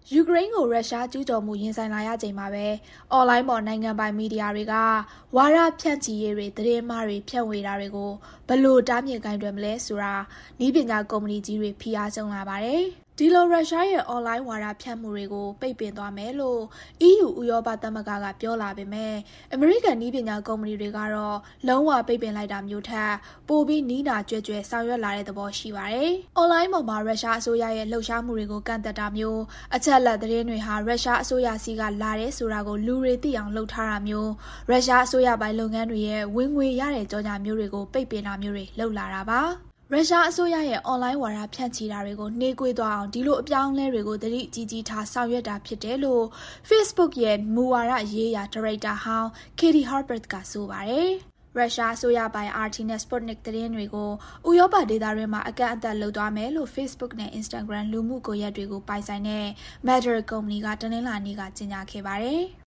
ယူကရိန်းကိုရုရှားကျူးကျော်မှုရင်ဆိုင်လာရချိန်မှာပဲအွန်လိုင်းပေါ်နိုင်ငံပိုင်မီဒီယာတွေကဝါဒဖြန့်ချီရေးတွေသတင်းမှားတွေဖြန့်ဝေတာတွေကိုဘယ်လိုတားမြစ်ကိုင်တွယ်မလဲဆိုတာနည်းပညာကုမ္ပဏီကြီးတွေဖိအားကြုံလာပါတယ်။ဒီလိုရုရှားရဲ့အွန်လိုင်းဝါဒဖြန့်မှုတွေကိုပိတ်ပင်သွားမယ်လို့ EU ဥရောပသမဂ္ဂကပြောလာပေမဲ့အမေရိကန်နည်းပညာကုမ္ပဏီတွေကတော့လုံးဝပိတ်ပင်လိုက်တာမျိုးထက်ပိုပြီးနီးနာကြွယ်ကြွယ်ဆောင်ရွက်လာတဲ့သဘောရှိပါတယ်။အွန်လိုင်းပေါ်မှာရုရှားအစိုးရရဲ့လှုပ်ရှားမှုတွေကိုကန့်သက်တာမျိုးအချက်အလက်သတင်းတွေဟာရုရှားအစိုးရစီကလာတယ်ဆိုတာကိုလူတွေသိအောင်လုပ်ထားတာမျိုးရုရှားအစိုးရပိုင်လုပ်ငန်းတွေရဲ့ဝင်ငွေရတဲ့ကြော်ညာမျိုးတွေကိုပိတ်ပင်တာမျိုးတွေလုပ်လာတာပါရုရှားအစိုးရရဲ့အွန်လိုင်းဝါဒဖြန့်ချီတာတွေကိုနှေးကွေးသွားအောင်ဒီလိုအပြောင်းအလဲတွေကိုသတိကြီးကြီးထားဆောင်ရွက်တာဖြစ်တယ်လို့ Facebook ရဲ့မူဝါဒရေးရာဒါရိုက်တာဟောင်း Katie Harbert ကဆိုပါတယ်။ရုရှားအစိုးရပိုင် RT နဲ့ Sputnik သတင်းတွေကိုဥရောပဒေသတွင်းမှာအကန့်အသတ်လုပ်သွားမယ်လို့ Facebook နဲ့ Instagram လူမှုကွန်ရက်တွေကိုပိုင်ဆိုင်တဲ့ Meta ကုမ္ပဏီကတနင်္လာနေ့ကကြေညာခဲ့ပါတယ်။